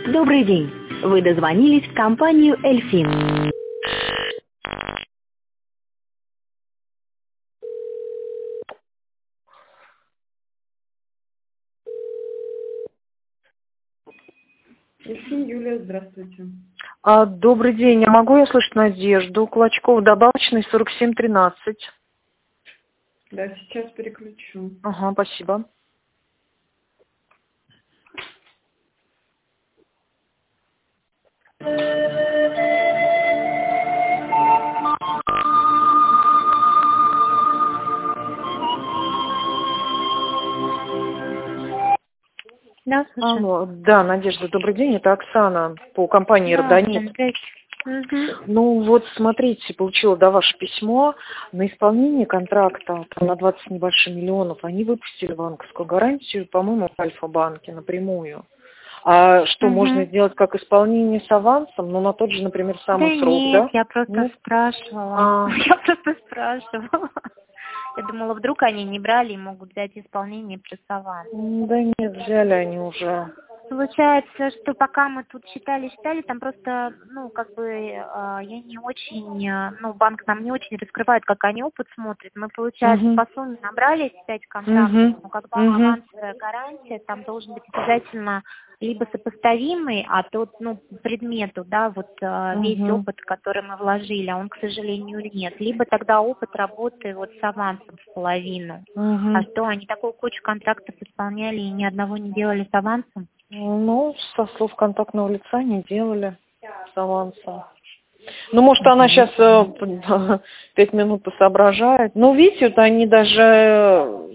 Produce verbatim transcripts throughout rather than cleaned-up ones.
Добрый день. Вы дозвонились в компанию «Эльфин». Эльфин, Юлия, здравствуйте. А, добрый день. А могу я слышать Надежду Клочкову, добавочный сорок семь тринадцать? Да, сейчас переключу. Ага, спасибо. Да, слушаю. Алло, да, Надежда, добрый день. Это Оксана по компании Да, «Родонит». здрасте. Мгм. Ну вот, смотрите, получила, да, ваше письмо. На исполнение контракта там, на двадцать с небольшим миллионов они выпустили банковскую гарантию, по-моему, в Альфа-банке напрямую. А что, можно Мгм. сделать как исполнение с авансом, но на тот же, например, Да самый срок, нет, да? я просто Нет? спрашивала. А, Я просто спрашивала. Я думала, вдруг они не брали и могут взять исполнение плюс аванс. м, да нет, взяли они уже. Получается, что пока мы тут считали-считали, там просто, ну, как бы, э, я не очень, э, ну, банк нам не очень раскрывает, как они опыт смотрят. Мы, получается, Угу. по сумме набрали пять контрактов, Угу. но когда Угу. авансовая гарантия, там должен быть обязательно либо сопоставимый, а тот, ну, предмету, да, вот э, весь Угу. опыт, который мы вложили, а он, к сожалению, нет. Либо тогда опыт работы вот с авансом в половину. А Угу. что, они такую кучу контрактов исполняли и ни одного не делали с авансом? Ну, со слов контактного лица не делали с авансом. Ну, может, она сейчас пять минут посоображает. Ну, видите, вот они даже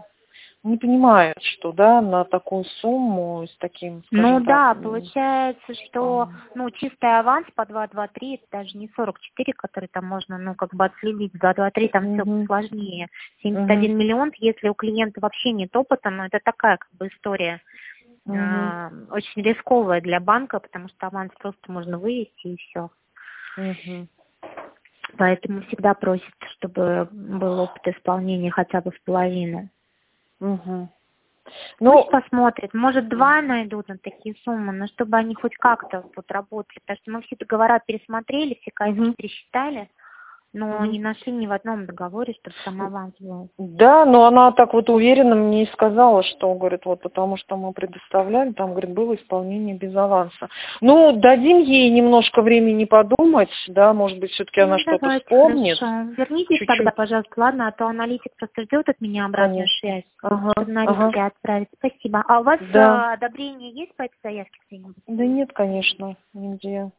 не понимают, что, да, на такую сумму с таким, Ну скажем так, да, м, получается, что, ну, чистый аванс по два два три, это даже не сорок четыре, который там можно, ну, как бы отследить, два два три там все мгм, сложнее. семьдесят мгм, один миллион, если у клиента вообще нет опыта, но это такая, как бы, история мгм, э, очень рисковая для банка, потому что аванс просто можно вывести и все. мгм, Поэтому всегда просят, чтобы был опыт исполнения хотя бы в половину. мгм. Пусть Ну, посмотрят, может, два найдут на такие суммы, но чтобы они хоть как-то вот работали, потому что мы все договора пересмотрели, все косяки мгм, пересчитали, но мгм. не нашли ни в одном договоре, чтобы сам аванс был. Да, но она так вот уверенно мне и сказала, что, говорит, вот потому что мы предоставляли, там, говорит, было исполнение без аванса. Ну, дадим ей немножко времени подумать, да, может быть, все-таки она Ну, что-то давайте, вспомнит, хорошо. Вернитесь тогда, чуть-чуть, пожалуйста, ладно, а то аналитик просто ждет от меня обратную конечно. связь, Ага, чтобы ага, налички отправить. Спасибо. А у вас э, да. одобрение есть по этой заявке где-нибудь? Да нет, конечно, нигде.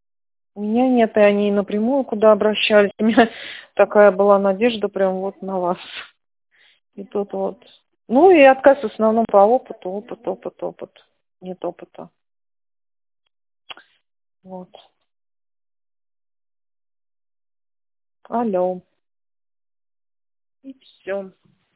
У меня нет, и они напрямую куда обращались. У меня такая была надежда прям вот на вас. И тут вот. Ну и отказ в основном по опыту, опыт, опыт, опыт. Нет опыта. Вот. Алло. И все.